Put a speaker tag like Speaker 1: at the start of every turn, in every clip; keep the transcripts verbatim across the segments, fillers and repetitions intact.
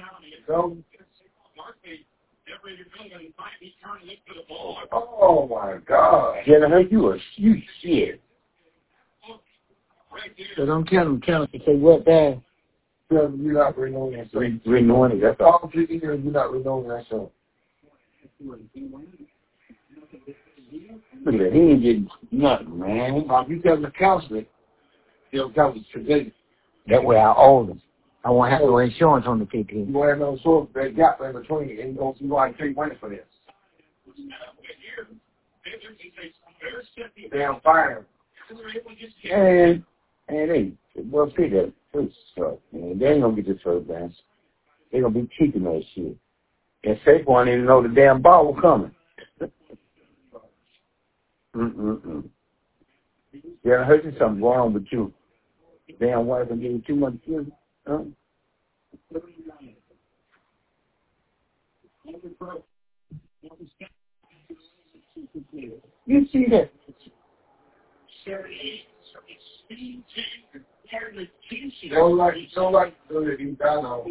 Speaker 1: So, oh my God.
Speaker 2: Jalen Hurts, you a you shit.
Speaker 3: So don't tell them, tell them to say what that.
Speaker 1: You're not renewing that show.
Speaker 2: Re- renewing it. That's
Speaker 1: all three years you're not renewing that show.
Speaker 2: Look at that. He ain't getting nothing, man.
Speaker 1: Uh, you tell the counselor, they'll tell the today.
Speaker 3: That way I owe them. I won't have no insurance on the fifteen.
Speaker 1: You won't have no insurance, that gap in between, and you don't, you want to take money for this. Damn fire.
Speaker 2: And, and they, well, see that first stuff, man. They ain't gonna get this first dance. They gonna be keeping that shit. And Saquon didn't know the damn ball was coming. Mm-mm-mm. Yeah, I heard you something wrong with you. Damn wife and give you too much food. Huh? You see that?
Speaker 1: Don't like, don't like to do it, you got on.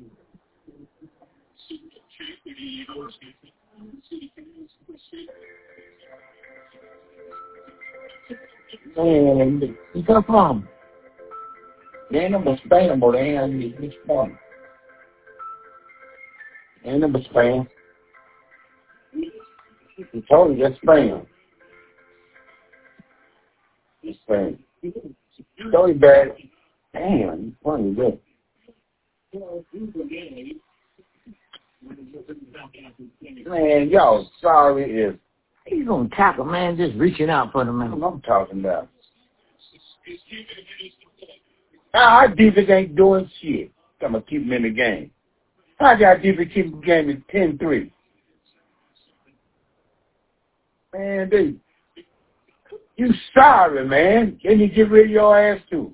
Speaker 2: Man, you come from? They ain't number spam, but they ain't any which one. Ain't number spam. You told you that's spam. It's spam. So you bad. Damn, you funny, good. Man, y'all sorry if
Speaker 3: He's gonna tackle, man, just reaching out for the man.
Speaker 2: what I'm talking about. Our defense ain't doing shit. I'm gonna keep them in the game. How did our defense keep the game at ten three? Man, they, you sorry, man. Then you get rid of your ass too.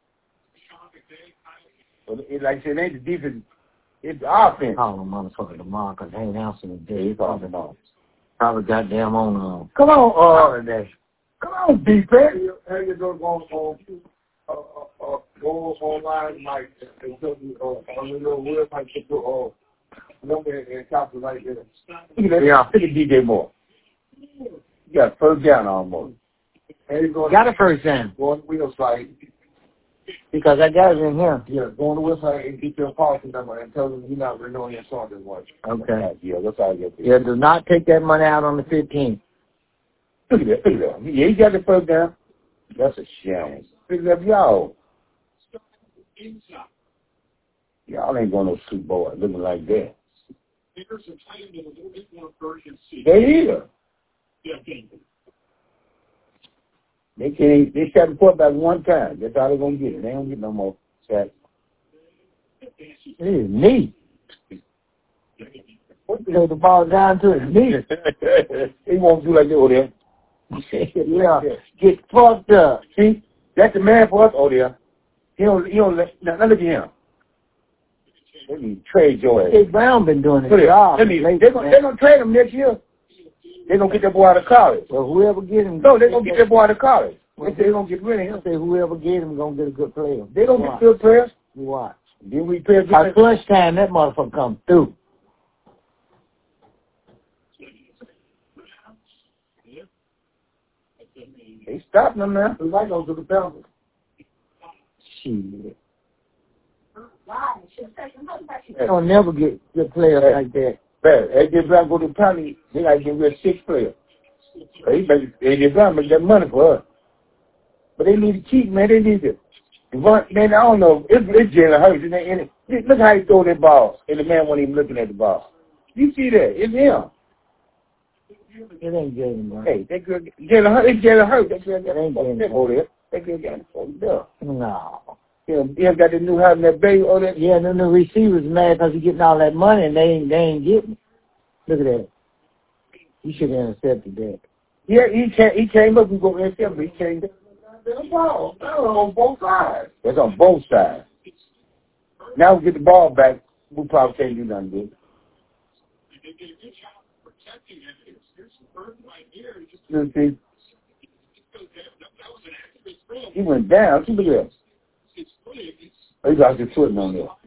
Speaker 2: Well, it, like I said, it ain't the defense. It's the offense.
Speaker 3: Call him motherfucker tomorrow because they ain't answering the day.
Speaker 2: He's talking about.
Speaker 3: Probably goddamn on uh
Speaker 2: Come on, uh, that. Come on, defense.
Speaker 1: How you go on, uh, uh, uh, go online, like, and tell you, uh, on the little website, to put, uh, number and calculate it.
Speaker 2: Look at that. Yeah. Look at D J Moore. You got first down almost.
Speaker 1: And you go
Speaker 3: got a first down.
Speaker 1: Go on the website.
Speaker 3: Because I got it in here.
Speaker 1: Yeah, go on the website and get your policy number and tell them you're not renewing your song as much.
Speaker 3: Okay.
Speaker 2: Yeah, that's how I get there.
Speaker 3: Yeah, do not take that money out on the fifteenth.
Speaker 2: Look at that. Look at that. Yeah, he got the first down. That's a shame. Look at that, y'all. Y'all ain't going to no Super Bowl looking like that. They is. They can't. They shot the quarterback one time. That's all they're gonna get. They don't get no more sacks.
Speaker 3: It is neat. What the hell the ball down to his knee?
Speaker 2: He won't do like that over there.
Speaker 3: Yeah, get fucked up.
Speaker 2: See, that's the man for us over there. He don't. He don't. Let, now, now look at him. Let me trade your ass.
Speaker 3: Hey, Brown been doing his
Speaker 2: Look at
Speaker 3: job.
Speaker 2: Let me. They're gonna. They're gonna trade him next year. They're gonna get that boy out of college.
Speaker 3: Well, whoever get him.
Speaker 2: No, they're gonna get that boy out of college. They say they're gonna get rid of him.
Speaker 3: I say whoever get him gonna get a good player.
Speaker 2: They gonna get good players.
Speaker 3: You watch.
Speaker 2: Then we play
Speaker 3: By clutch time, that motherfucker come through.
Speaker 2: They stopping them now.
Speaker 1: The light goes to the Falcons.
Speaker 3: Shit. They don't never get good players
Speaker 2: Hey.
Speaker 3: like that.
Speaker 2: Bad. A J Brown go to County, they gotta get rid of six players. They make A J Brown make that money for us. But they need to keep, man. They need to. Man, I don't know. It's, it's Jalen Hurts. And they, and it, look how he throw that ball, and the man wasn't even looking at the ball. You see that? It's him.
Speaker 3: It ain't Jalen, bro.
Speaker 2: Hey, that girl, Jalen Hurts. It's Jalen Hurts. That girl got
Speaker 3: It ain't Jalen
Speaker 2: that over there. That girl got it fucked up.
Speaker 3: No.
Speaker 2: You know, he got the new house and that baby on that.
Speaker 3: Yeah, then the receivers mad because he getting all that money and they ain't, they ain't getting it. Look at that. You should have intercepted that.
Speaker 2: Yeah, he came, he came up. We go in there, but he came down. That's ball. That's on both sides. That's on both sides. Now we get the ball back. We probably can't do nothing good. You see? He went down. Look at that. He got his foot on there.